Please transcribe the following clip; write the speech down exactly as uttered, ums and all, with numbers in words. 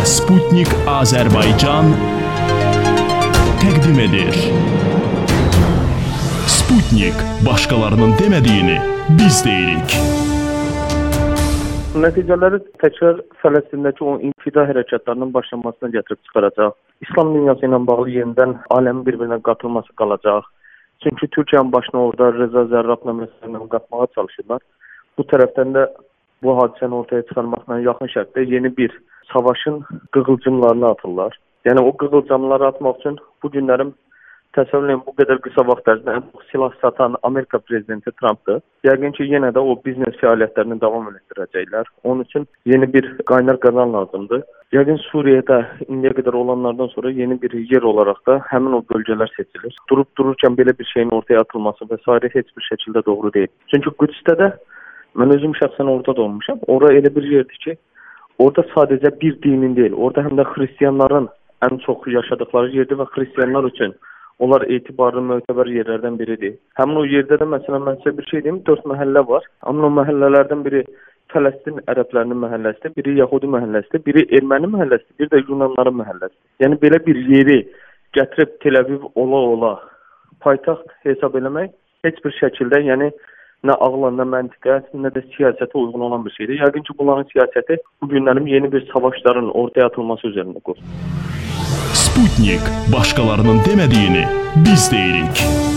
Sputnik Azərbaycan təqdim edir. Sputnik, başqalarının demədiyini biz deyirik. Nəticələri təkrar Fələstindəki o infida hərəkatlarının başlanmasına gətirib çıxaracaq. İslam dünyası ilə bağlı yenidən aləmin bir-birinə qatılması qalacaq. Çünki Türkiyənin başına orada Reza Zərrabla məsələni qatmağa çalışırlar. Bu tərəfdən də bu hadisəni ortaya çıxarmaqla yaxın şərtdə yeni bir savaşın qığılcımlarını atırlar. Yəni o qığılcımları atmaq üçün bu günlərim təsəvvürləyin bu qədər qısa vaxt ərzində ən çox silah satan Amerika prezidenti Trumpdır. Yəqin ki, yenə də o biznes fəaliyyətlərini davam etdirəcəklər. Onun üçün yeni bir qaynar qazan lazımdır. Yəqin Suriyədə indiyə qədər olanlardan sonra yeni bir yer olaraq da həmin o bölgələr seçilir. Durub dururkən belə bir şeyin ortaya atılması və s. heç bir şəkildə doğru deyil. Çünki Qüdsdə də mən özüm şəxsən orada da olmuşam. Ora elə bir yerdir ki, orada sadəcə bir dinin deyil, orada həm də xristiyanların ən çox yaşadıkları yerdir və xristiyanlar üçün onlar etibarlı, mötəbər yerlərdən biridir. Həmin o yerdə də məsələn mən sizə bir şey deyim, dörd məhəllə var. Amma o məhəllələrdən biri Fələstin ərəblərinin məhəlləsidir, biri Yahudi məhəlləsidir, biri erməni məhəlləsidir, biri də Yunanların məhəlləsidir. Yəni belə bir yeri gətirib Tel Aviv ola-ola paytaxt hesab eləmək heç bir şəkildə, yəni nə ağla, nə məntiqə, nə də siyasətə uyğun olan bir şeydir. Yəqin ki, bunların siyasəti bu günlərim yeni bir savaşların ortaya atılması üzərində qurulur. Sputnik, başqalarının demədiyini biz deyirik.